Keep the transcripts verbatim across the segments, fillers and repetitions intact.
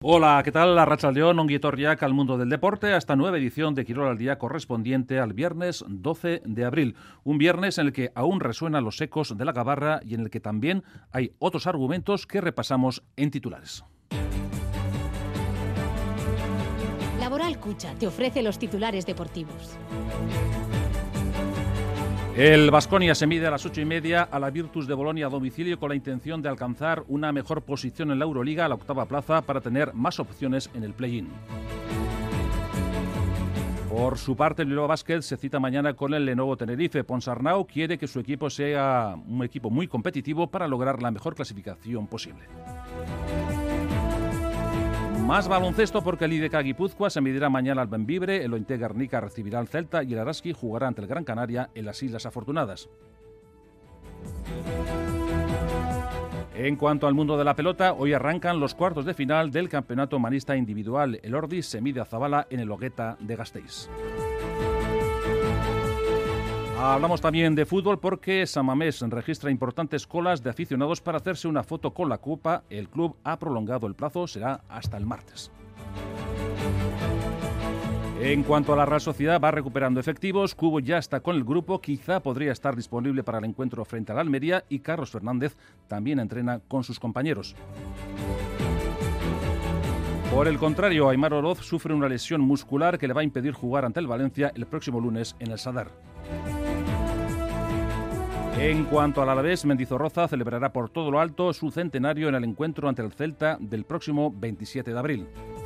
Hola, ¿qué tal? Arratsaldeon, ongi etorriak al mundo del deporte, a esta nueva edición de Quirol al Día correspondiente al viernes doce de abril. Un viernes en el que aún resuenan los ecos de la gabarra y en el que también hay otros argumentos que repasamos en titulares. Laboral Cucha te ofrece los titulares deportivos. El Baskonia se mide a las ocho y media a la Virtus de Bolonia a domicilio con la intención de alcanzar una mejor posición en la Euroliga, a la octava plaza, para tener más opciones en el play-in. Por su parte, el Bilbao Basket se cita mañana con el Lenovo Tenerife. Ponsarnau quiere que su equipo sea un equipo muy competitivo para lograr la mejor clasificación posible. Más baloncesto porque el I D K Guipúzcoa se medirá mañana al Bembibre, el Ointe Guernica recibirá al Celta y el Araski jugará ante el Gran Canaria en las Islas Afortunadas. En cuanto al mundo de la pelota, hoy arrancan los cuartos de final del campeonato manista individual. El Ordis se mide a Zabala en el Ogueta de Gasteiz. Hablamos también de fútbol porque San Mamés registra importantes colas de aficionados para hacerse una foto con la Copa. El club ha prolongado el plazo, será hasta el martes. En cuanto a la Real Sociedad, va recuperando efectivos. Cubo ya está con el grupo, quizá podría estar disponible para el encuentro frente al Almería y Carlos Fernández también entrena con sus compañeros. Por el contrario, Aimar Oroz sufre una lesión muscular que le va a impedir jugar ante el Valencia el próximo lunes en el Sadar. En cuanto al Alavés, Mendizorroza celebrará por todo lo alto su centenario en el encuentro ante el Celta del próximo veintisiete de abril.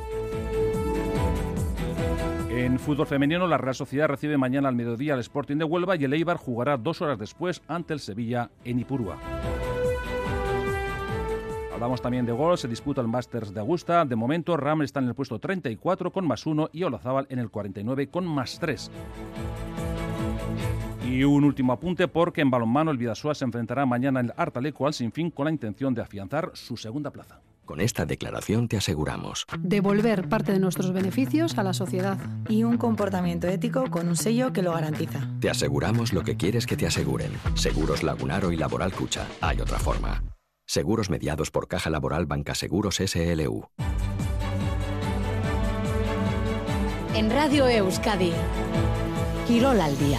En fútbol femenino, la Real Sociedad recibe mañana al mediodía al Sporting de Huelva y el Eibar jugará dos horas después ante el Sevilla en Ipurúa. Hablamos también de gol, se disputa el Masters de Augusta. De momento, Ram está en el puesto treinta y cuatro con más uno y Olazábal en el cuarenta y nueve con más tres. Y un último apunte porque en balonmano el Bidasoa se enfrentará mañana en el Artaleco al Sinfín con la intención de afianzar su segunda plaza. Con esta declaración te aseguramos devolver parte de nuestros beneficios a la sociedad y un comportamiento ético con un sello que lo garantiza. Te aseguramos lo que quieres que te aseguren. Seguros Lagunaro y Laboral Cucha. Hay otra forma. Seguros mediados por Caja Laboral Banca Seguros S L U. En Radio Euskadi, Quirol al Día.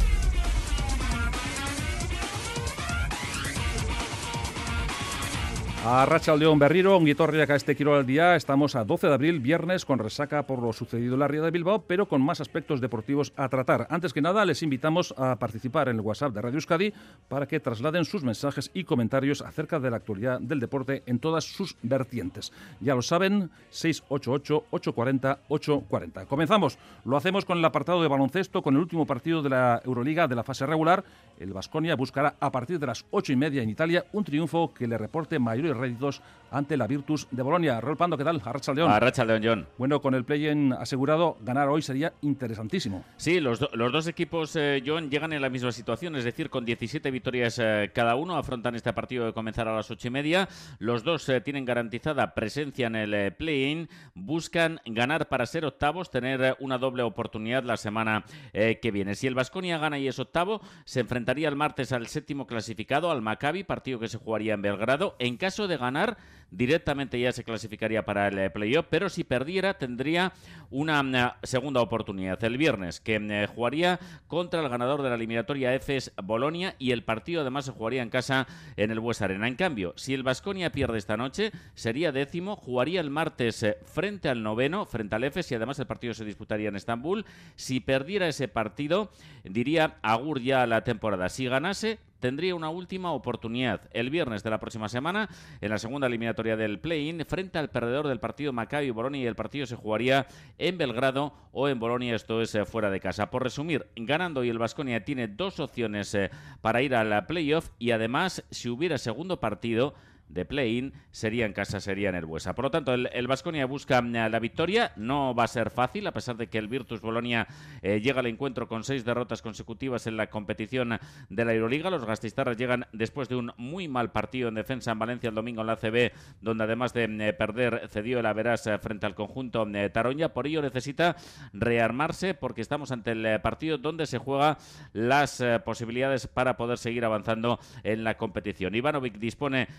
Arratsaldeon berriro, ongi etorriak a este Quirol al Día. Estamos a doce de abril, viernes, con resaca por lo sucedido en la Ría de Bilbao, pero con más aspectos deportivos a tratar. Antes que nada, les invitamos a participar en el WhatsApp de Radio Euskadi para que trasladen sus mensajes y comentarios acerca de la actualidad del deporte en todas sus vertientes. Ya lo saben, seis ocho ocho, ocho cuatro cero, ocho cuatro cero. Comenzamos. Lo hacemos con el apartado de baloncesto, con el último partido de la Euroliga de la fase regular. El Baskonia buscará a partir de las ocho y media en Italia un triunfo que le reporte mayores réditos ante la Virtus de Bolonia. Raúl Pando, ¿qué tal? Arratsaldeon. Arratsaldeon, John. Bueno, con el play-in asegurado, ganar hoy sería interesantísimo. Sí, los, do, los dos equipos, eh, John, llegan en la misma situación, es decir, con diecisiete victorias eh, cada uno, afrontan este partido de comenzar a las ocho y media. Los dos eh, tienen garantizada presencia en el eh, play-in, buscan ganar para ser octavos, tener eh, una doble oportunidad la semana eh, que viene. Si el Baskonia gana y es octavo, se enfrentaría el martes al séptimo clasificado, al Maccabi, partido que se jugaría en Belgrado. En caso de ganar, directamente ya se clasificaría para el playoff, pero si perdiera tendría una uh, segunda oportunidad el viernes, que uh, jugaría contra el ganador de la eliminatoria Efes Bolonia, y el partido además se jugaría en casa en el Bues Arena. En cambio, si el Baskonia pierde esta noche, sería décimo, jugaría el martes uh, frente al noveno, frente al Efes, y además el partido se disputaría en Estambul. Si perdiera ese partido, diría agur ya la temporada. Si ganase, tendría una última oportunidad el viernes de la próxima semana en la segunda eliminatoria del play-in frente al perdedor del partido Maccabi Bolonia, y el partido se jugaría en Belgrado o en Bolonia, esto es eh, fuera de casa. Por resumir, ganando y el Baskonia tiene dos opciones eh, para ir a la playoff, y además si hubiera segundo partido de play-in, sería en casa, sería en el Buesa. Por lo tanto, el Baskonia busca la victoria. No va a ser fácil, a pesar de que el Virtus Bolonia eh, llega al encuentro con seis derrotas consecutivas en la competición de la Euroliga. Los gasteiztarras llegan después de un muy mal partido en defensa en Valencia el domingo en la A C B, donde además de eh, perder, cedió el Averas eh, frente al conjunto eh, Taronja. Por ello necesita rearmarse, porque estamos ante el eh, partido donde se juega las eh, posibilidades para poder seguir avanzando en la competición. Ivanovic dispone de todo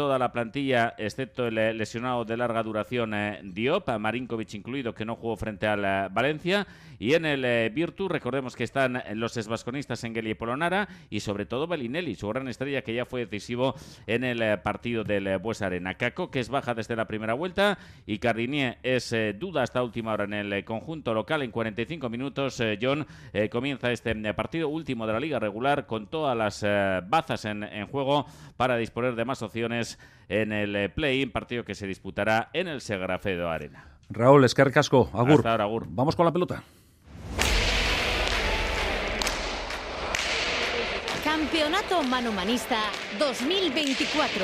toda la plantilla, excepto el lesionado de larga duración eh, Diop, Marinkovic incluido, que no jugó frente al eh, Valencia. Y en el eh, Virtu, recordemos que están los esbasconistas Engel y Polonara, y sobre todo Bellinelli, su gran estrella, que ya fue decisivo en el eh, partido del eh, Buesa Arena. Kako, que es baja desde la primera vuelta, y Cardinier es eh, duda hasta última hora en el eh, conjunto local. En cuarenta y cinco minutos, eh, John, eh, comienza este eh, partido último de la liga regular, con todas las eh, bazas en, en juego para disponer de más opciones en el eh, play-in, partido que se disputará en el Segafredo Arena. Raúl, eskerrik asko, agur. Hasta ahora, agur. Vamos con la pelota. Campeonato Manomanista dos mil veinticuatro.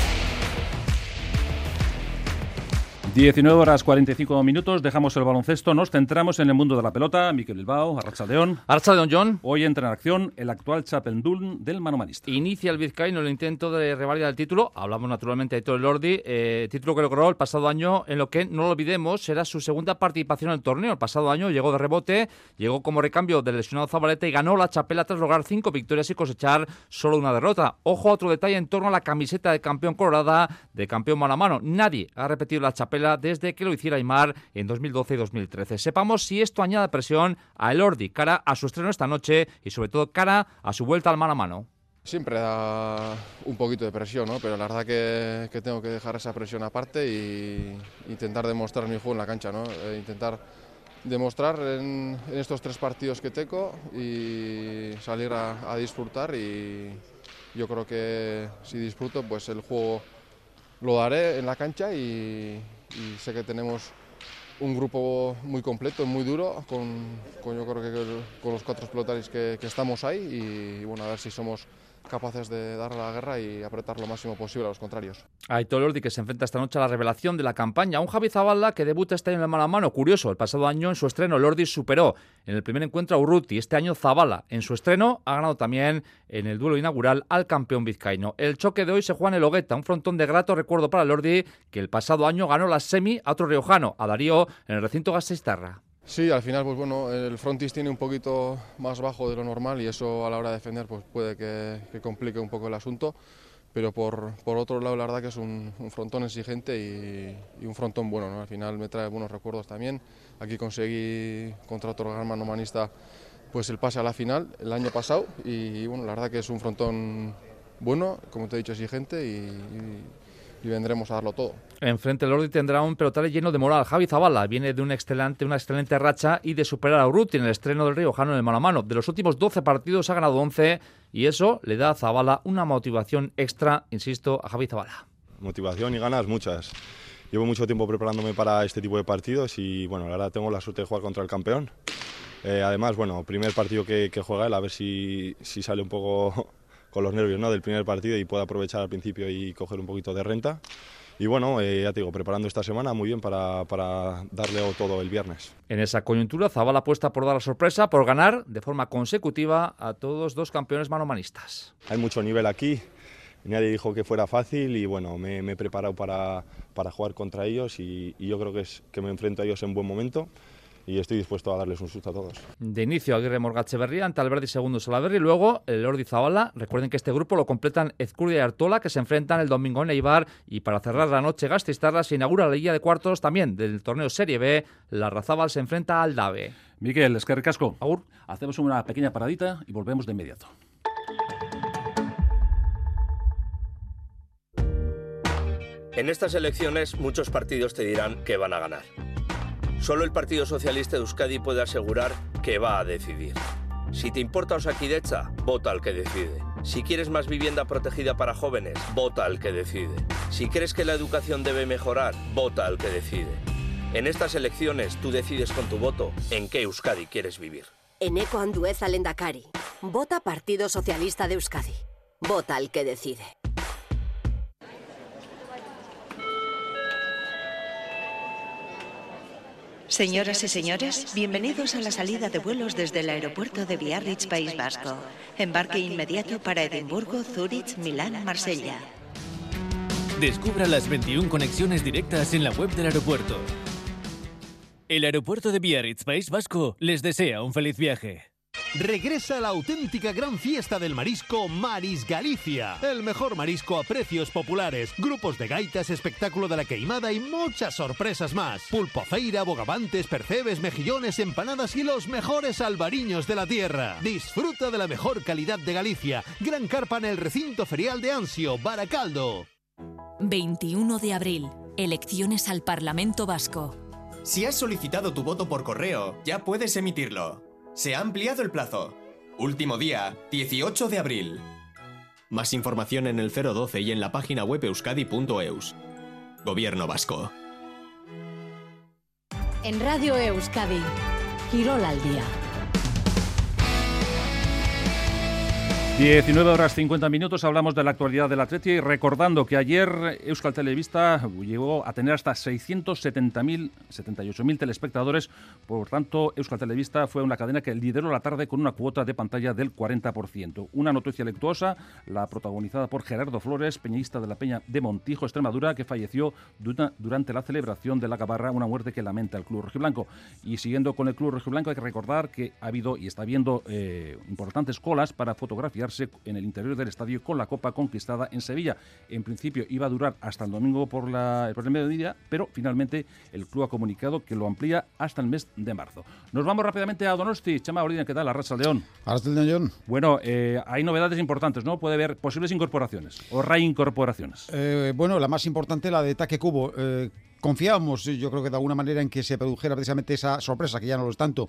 diecinueve horas cuarenta y cinco minutos, dejamos el baloncesto, nos centramos en el mundo de la pelota. Mikel Bilbao, Arratsaldeon. Arratsaldeon, John. Hoy entra en acción el actual txapeldun del manomanista. Inicia el vizcaíno el intento de reválida del título. Hablamos naturalmente de Aitor Elordi, eh, título que logró el pasado año, en lo que, no lo olvidemos, será su segunda participación en el torneo. El pasado año llegó de rebote, llegó como recambio del lesionado Zabaleta y ganó la txapela tras lograr cinco victorias y cosechar solo una derrota. Ojo a otro detalle en torno a la camiseta de campeón colorada, de campeón mano a mano. Nadie ha repetido la txapela desde que lo hiciera Aimar en dos mil doce y dos mil trece. Sepamos si esto añade presión a Elordi cara a su estreno esta noche y sobre todo cara a su vuelta al mano a mano. Siempre da un poquito de presión, ¿no? Pero la verdad que, que tengo que dejar esa presión aparte y intentar demostrar mi juego en la cancha, ¿no? E intentar demostrar en, en estos tres partidos que tengo y salir a, a disfrutar, y yo creo que si disfruto, pues el juego lo daré en la cancha, y, y sé que tenemos un grupo muy completo, muy duro, con, con yo creo que con los cuatro pelotaris que, que estamos ahí, y, y bueno, a ver si somos capaces de dar la guerra y apretar lo máximo posible a los contrarios. Aitor Elordi, que se enfrenta esta noche a la revelación de la campaña, un Javi Zabala que debuta este año en el mano a mano. Curioso, el pasado año en su estreno Elordi superó en el primer encuentro a Urruti. Este año Zabala en su estreno ha ganado también en el duelo inaugural al campeón vizcaíno. El choque de hoy se juega en el Hogueta, un frontón de grato recuerdo para Elordi, que el pasado año ganó la semi a otro riojano, a Darío, en el recinto Gasteiztarra. Sí, al final, pues bueno, el frontis tiene un poquito más bajo de lo normal, y eso a la hora de defender pues puede que, que complique un poco el asunto, pero por, por otro lado la verdad que es un, un frontón exigente y, y un frontón bueno, ¿no? Al final me trae buenos recuerdos también. Aquí conseguí contra otro gran manomanista pues el pase a la final el año pasado, y, y bueno, la verdad que es un frontón bueno, como te he dicho, exigente, y, y y vendremos a darlo todo. Enfrente el Elordi tendrá un pelotari lleno de moral. Javi Zabala viene de una excelente, una excelente racha y de superar a Urruti en el estreno del riojano en el mano a mano. De los últimos doce partidos ha ganado once, y eso le da a Zabala una motivación extra, insisto, a Javi Zabala. Motivación y ganas muchas. Llevo mucho tiempo preparándome para este tipo de partidos y bueno, la verdad tengo la suerte de jugar contra el campeón. Eh, además, bueno, primer partido que, que juega él, a ver si, si sale un poco con los nervios, ¿no?, del primer partido y puede aprovechar al principio y coger un poquito de renta. Y bueno, eh, ya te digo, preparando esta semana muy bien para, para darle todo el viernes. En esa coyuntura, Zabala apuesta por dar la sorpresa, por ganar de forma consecutiva a todos dos campeones manomanistas. Hay mucho nivel aquí, nadie dijo que fuera fácil y bueno, me, me he preparado para, para jugar contra ellos y, y yo creo que, es, que me enfrento a ellos en buen momento. Y estoy dispuesto a darles un susto a todos. De inicio, Aguirre Morgatxeberria ante Alberdi segundo Salaberri, y luego el Elordi Zabala. Recuerden que este grupo lo completan Ezcurdia y Artola, que se enfrentan el domingo en Eibar, y para cerrar la noche Gasteiztarra se inaugura la Liga de Cuartos también del torneo Serie B. Larrazábal se enfrenta al Dave. Miquel, eskerrik asko. Agur. Hacemos una pequeña paradita y volvemos de inmediato. En estas elecciones muchos partidos te dirán que van a ganar. Solo el Partido Socialista de Euskadi puede asegurar que va a decidir. Si te importa Osakidetza, vota al que decide. Si quieres más vivienda protegida para jóvenes, vota al que decide. Si crees que la educación debe mejorar, vota al que decide. En estas elecciones tú decides con tu voto en qué Euskadi quieres vivir. Eneko Andueza Lehendakari. Vota Partido Socialista de Euskadi. Vota al que decide. Señoras y señores, bienvenidos a la salida de vuelos desde el aeropuerto de Biarritz, País Vasco. Embarque inmediato para Edimburgo, Zúrich, Milán, Marsella. Descubra las veintiuna conexiones directas en la web del aeropuerto. El aeropuerto de Biarritz, País Vasco, les desea un feliz viaje. Regresa la auténtica gran fiesta del marisco Maris Galicia. El mejor marisco a precios populares, grupos de gaitas, espectáculo de la queimada y muchas sorpresas más. Pulpo feira, bogavantes, percebes, mejillones, empanadas y los mejores albariños de la tierra. Disfruta de la mejor calidad de Galicia. Gran carpa en el recinto ferial de Anzio, Baracaldo. veintiuno de abril. Elecciones al Parlamento Vasco. Si has solicitado tu voto por correo, ya puedes emitirlo. Se ha ampliado el plazo. Último día, dieciocho de abril. Más información en el cero doce y en la página web euskadi punto eus. Gobierno vasco. En Radio Euskadi, Quirol al día. diecinueve horas cincuenta minutos, hablamos de la actualidad del Atleti, recordando que ayer Euskal Telebista llegó a tener hasta seiscientos setenta mil, setenta y ocho mil telespectadores, por tanto Euskal Telebista fue una cadena que lideró la tarde con una cuota de pantalla del cuarenta por ciento. Una noticia luctuosa, la protagonizada por Gerardo Flores, peñista de la Peña de Montijo, Extremadura, que falleció durante la celebración de la Gabarra, una muerte que lamenta el club rojiblanco. Y siguiendo con el club rojiblanco, hay que recordar que ha habido y está habiendo eh, importantes colas para fotografiar en el interior del estadio con la copa conquistada en Sevilla. En principio iba a durar hasta el domingo por, la, por el mediodía, pero finalmente el club ha comunicado que lo amplía hasta el mes de marzo. Nos vamos rápidamente a Donosti. Chema Olina, ¿qué tal? Arratsaldeon. Arratsaldeon. Bueno, eh, hay novedades importantes, ¿no? Puede haber posibles incorporaciones o reincorporaciones. Eh, bueno, la más importante, la de Take Kubo. Eh, Confiábamos, yo creo que de alguna manera, en que se produjera precisamente esa sorpresa, que ya no lo es tanto,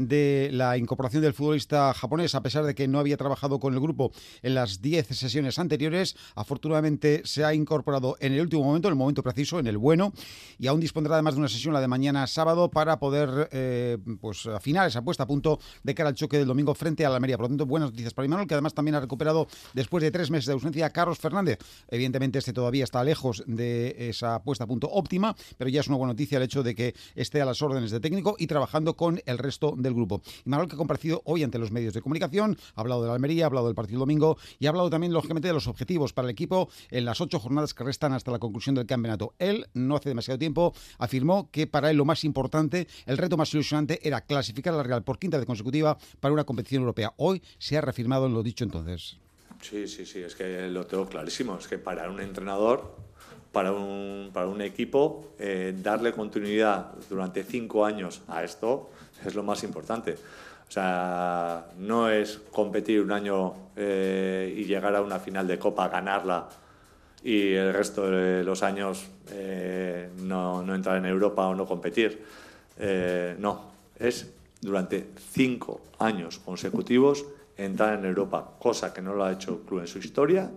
de la incorporación del futbolista japonés, a pesar de que no había trabajado con el grupo en las diez sesiones anteriores. Afortunadamente se ha incorporado en el último momento, en el momento preciso, en el bueno, y aún dispondrá además de una sesión, la de mañana sábado, para poder eh, pues afinar esa puesta a punto de cara al choque del domingo frente a la Almería. Por lo tanto, buenas noticias para Imanol, que además también ha recuperado, después de tres meses de ausencia, a Carlos Fernández. Evidentemente este todavía está lejos de esa puesta a punto óptima, pero ya es una buena noticia el hecho de que esté a las órdenes de técnico y trabajando con el resto del grupo. Imanol, que ha comparecido hoy ante los medios de comunicación, ha hablado de la Almería, ha hablado del partido domingo y ha hablado también, lógicamente, de los objetivos para el equipo en las ocho jornadas que restan hasta la conclusión del campeonato. Él, no hace demasiado tiempo, afirmó que para él lo más importante, el reto más ilusionante, era clasificar a la Real por quinta vez consecutiva para una competición europea. Hoy se ha reafirmado en lo dicho entonces. Sí, sí, sí, es que lo tengo clarísimo. Es que para un entrenador, para un, para un equipo, eh, darle continuidad durante cinco años a esto es lo más importante. O sea, no es competir un año eh, y llegar a una final de Copa, ganarla, y el resto de los años eh, no, no entrar en Europa o no competir. Eh, no, es durante cinco años consecutivos entrar en Europa, cosa que no lo ha hecho el club en su historia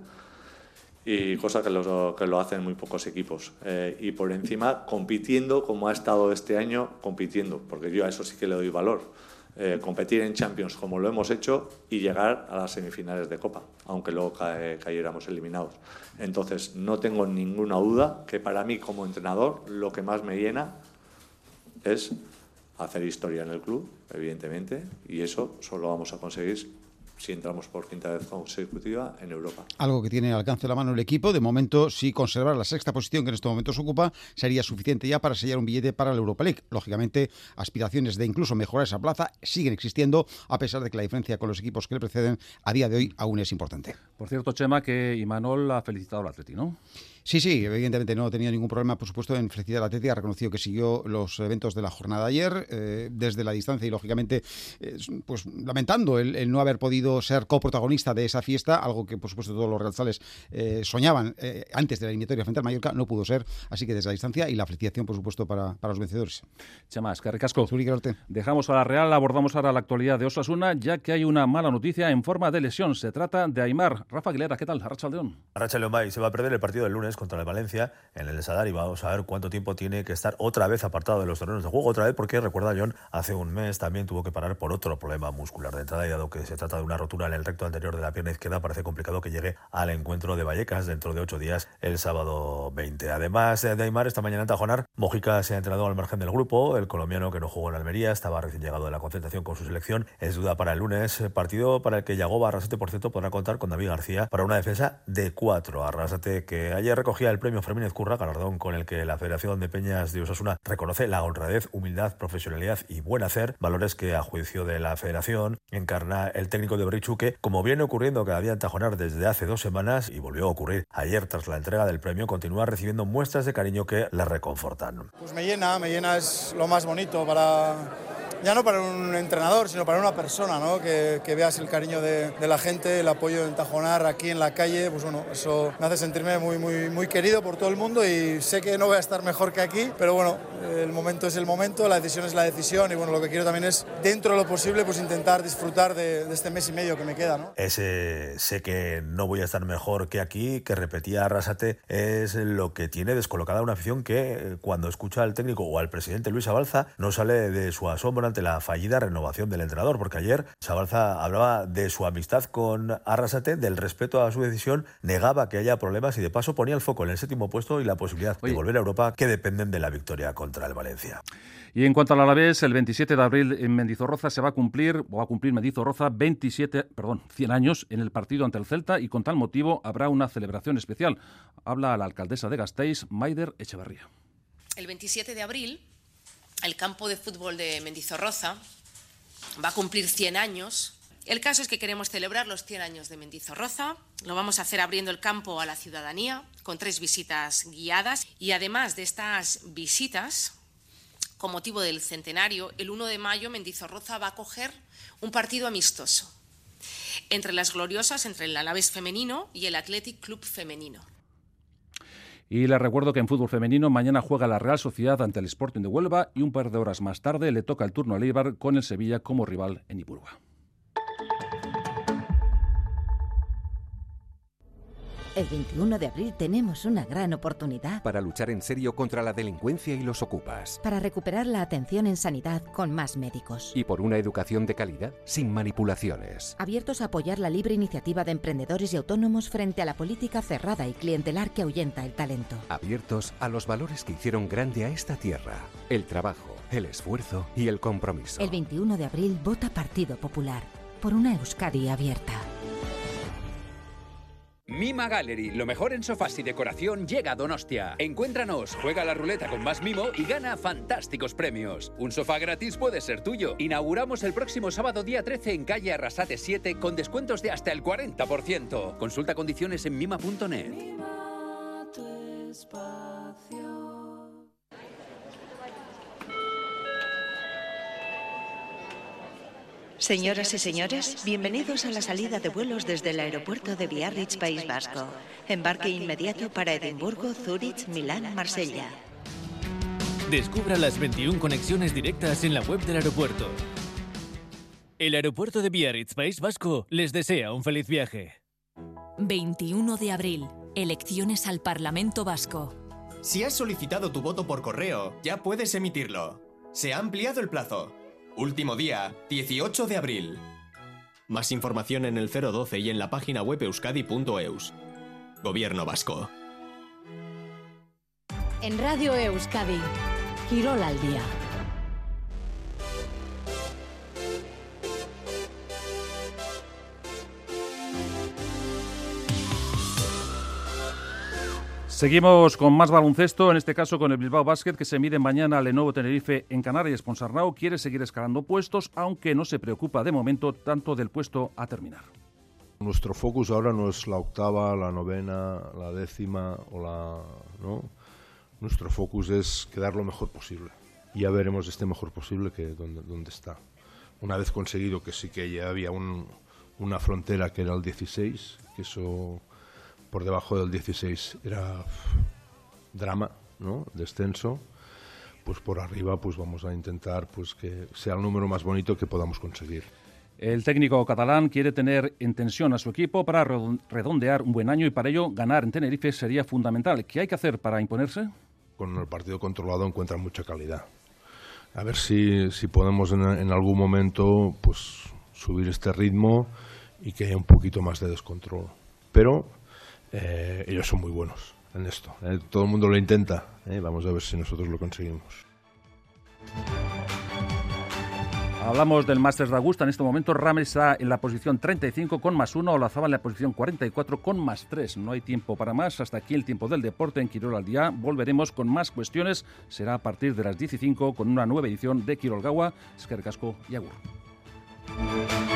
y cosa que lo, que lo hacen muy pocos equipos. Eh, y por encima compitiendo como ha estado este año, compitiendo, porque yo a eso sí que le doy valor. Eh, competir en Champions como lo hemos hecho y llegar a las semifinales de Copa, aunque luego ca- cayéramos eliminados. Entonces no tengo ninguna duda que para mí como entrenador lo que más me llena es hacer historia en el club, evidentemente, y eso solo vamos a conseguir si entramos por quinta vez consecutiva en Europa. Algo que tiene al alcance de la mano el equipo. De momento, si conservar la sexta posición que en este momento se ocupa, sería suficiente ya para sellar un billete para la Europa League. Lógicamente, aspiraciones de incluso mejorar esa plaza siguen existiendo, a pesar de que la diferencia con los equipos que le preceden a día de hoy aún es importante. Por cierto, Chema, que Imanol ha felicitado al Atleti, ¿no? Sí, sí, evidentemente no ha tenido ningún problema, por supuesto, en felicitar al Atleti. Ha reconocido que siguió los eventos de la jornada de ayer eh, desde la distancia y, lógicamente, eh, pues lamentando el, el no haber podido ser coprotagonista de esa fiesta, algo que, por supuesto, todos los realzales eh, soñaban eh, antes de la eliminatoria frente al Mallorca. No pudo ser, así que desde la distancia y la felicitación, por supuesto, para, para los vencedores. Chema, es que ricasco. Zuri, Dejamos a la Real, abordamos ahora la actualidad de Osasuna, ya que hay una mala noticia en forma de lesión. Se trata de Aimar. Rafa Aguilera, ¿qué tal? Arratsaldeon. Arratsaldeon, Bay. Se va a perder el partido del lunes contra el Valencia en el Sadar y vamos a ver cuánto tiempo tiene que estar otra vez apartado de los terrenos de juego, otra vez porque, recuerda John, hace un mes también tuvo que parar por otro problema muscular de entrada y dado que se trata de una rotura en el recto anterior de la pierna izquierda, parece complicado que llegue al encuentro de Vallecas dentro de ocho días, el sábado veinte. Además de Aimar, esta mañana en Tajonar, Mojica se ha entrenado al margen del grupo. El colombiano, que no jugó en Almería, estaba recién llegado de la concentración con su selección, es duda para el lunes, partido para el que Yagoba Arrasate, por cierto, podrá contar con David García para una defensa de cuatro. Arrasate, que ayer recogía el premio Fermín Ezcurra, galardón con el que la Federación de Peñas de Osasuna reconoce la honradez, humildad, profesionalidad y buen hacer, valores que a juicio de la Federación encarna el técnico de Berrichu, que, como viene ocurriendo cada día en Tajonar desde hace dos semanas y volvió a ocurrir ayer tras la entrega del premio, continúa recibiendo muestras de cariño que le reconfortan. Pues me llena, me llena, es lo más bonito para... ya no para un entrenador, sino para una persona, ¿no? Que, que veas el cariño de, de la gente, el apoyo en Tajonar, aquí en la calle, pues bueno, eso me hace sentirme muy, muy, muy querido por todo el mundo y sé que no voy a estar mejor que aquí, pero bueno, el momento es el momento, la decisión es la decisión y bueno, lo que quiero también es, dentro de lo posible, pues intentar disfrutar de, de este mes y medio que me queda, ¿no? Ese sé que no voy a estar mejor que aquí, que repetía Arrasate, es lo que tiene descolocada una afición que, cuando escucha al técnico o al presidente Luis Abalza, no sale de su asombro ante la fallida renovación del entrenador, porque ayer Sabalza hablaba de su amistad con Arrasate, del respeto a su decisión, negaba que haya problemas y de paso ponía el foco en el séptimo puesto y la posibilidad Oye. de volver a Europa, que dependen de la victoria contra el Valencia. Y en cuanto al Alavés, el veintisiete de abril en Mendizorroza se va a cumplir, o va a cumplir Mendizorroza veintisiete, perdón, cien años en el partido ante el Celta y con tal motivo habrá una celebración especial. Habla la alcaldesa de Gasteiz, Maider Echeverría. El veintisiete de abril el campo de fútbol de Mendizorroza va a cumplir cien años. El caso es que queremos celebrar los cien años de Mendizorroza. Lo vamos a hacer abriendo el campo a la ciudadanía con tres visitas guiadas. Y además de estas visitas, con motivo del centenario, el uno de mayo Mendizorroza va a acoger un partido amistoso entre las gloriosas, entre el Alavés femenino y el Athletic Club femenino. Y les recuerdo que en fútbol femenino mañana juega la Real Sociedad ante el Sporting de Huelva y un par de horas más tarde le toca el turno al Eibar con el Sevilla como rival en Ipurúa. El veintiuno de abril tenemos una gran oportunidad para luchar en serio contra la delincuencia y los ocupas. Para recuperar la atención en sanidad con más médicos. Y por una educación de calidad sin manipulaciones. Abiertos a apoyar la libre iniciativa de emprendedores y autónomos frente a la política cerrada y clientelar que ahuyenta el talento. Abiertos a los valores que hicieron grande a esta tierra. El trabajo, el esfuerzo y el compromiso. El veintiuno de abril vota Partido Popular. Por una Euskadi abierta. Mima Gallery, lo mejor en sofás y decoración llega a Donostia. Encuéntranos, juega la ruleta con más mimo y gana fantásticos premios. Un sofá gratis puede ser tuyo. Inauguramos el próximo sábado día trece en calle Arrasate siete con descuentos de hasta el cuarenta por ciento. Consulta condiciones en mima punto net. Mima tu espacio. Señoras y señores, bienvenidos a la salida de vuelos desde el aeropuerto de Biarritz, País Vasco. Embarque inmediato para Edimburgo, Zúrich, Milán, Marsella. Descubra las veintiuna conexiones directas en la web del aeropuerto. El aeropuerto de Biarritz, País Vasco, les desea un feliz viaje. veintiuno de abril. Elecciones al Parlamento Vasco. Si has solicitado tu voto por correo, ya puedes emitirlo. Se ha ampliado el plazo. Último día, dieciocho de abril. Más información en el cero doce y en la página web euskadi punto eus. Gobierno vasco. En Radio Euskadi, Quirol al día. Seguimos con más baloncesto, en este caso con el Bilbao Basket, que se mide mañana al Lenovo Tenerife en Canarias. Ponsarnau quiere seguir escalando puestos, aunque no se preocupa de momento tanto del puesto a terminar. Nuestro focus ahora no es la octava, la novena, la décima o la... ¿no? Nuestro focus es quedar lo mejor posible. Y ya veremos este mejor posible que dónde, dónde está. Una vez conseguido que sí que ya había un, una frontera que era el dieciséis, que eso... por debajo del dieciséis era pff, drama, ¿no? Descenso, pues por arriba pues vamos a intentar pues que sea el número más bonito que podamos conseguir. El técnico catalán quiere tener en tensión a su equipo para redondear un buen año y para ello ganar en Tenerife sería fundamental. ¿Qué hay que hacer para imponerse? Con el partido controlado encuentran mucha calidad. A ver si, si podemos en, en algún momento pues subir este ritmo y que haya un poquito más de descontrol. Pero Eh, ellos son muy buenos en esto, eh. Todo el mundo lo intenta, eh. Vamos a ver si nosotros lo conseguimos. Hablamos del Masters de Augusta. En este momento Rames está en la posición treinta y cinco con más uno, Olazábal en la posición cuarenta y cuatro con más tres. No hay tiempo para más. Hasta aquí el tiempo del deporte en Quirol al día. Volveremos con más cuestiones. Será a partir de las diez y cinco con una nueva edición de Quirol Gaua. Eskerrik asko y agur.